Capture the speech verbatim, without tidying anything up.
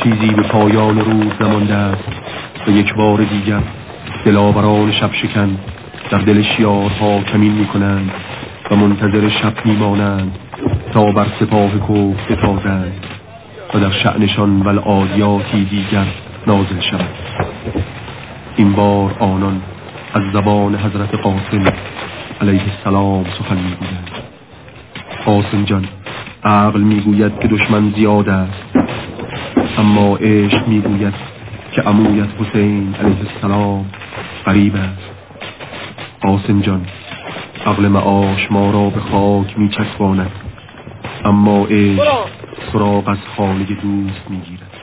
چیزی به پایان روز نمانده است و یک بار دیگر دلاوران شب شکن در دل شیارها کمین می کنند و منتظر شب می مانند تا بر سپاه کفر بتازند و در شأنشان والعادیاتی دیگر نازل شود. این بار آنان از زبان حضرت قاسم علیه السلام سخن می گویند. قاسم جان، عقل می گوید که دشمن زیاد است، اما عشق می گوید که عمویت حسین علیه السلام غریب است. قاسم جان، عقل معاش ما را به خاک می چسباند، اما عشق سراغ از خانه دوست می گیرد.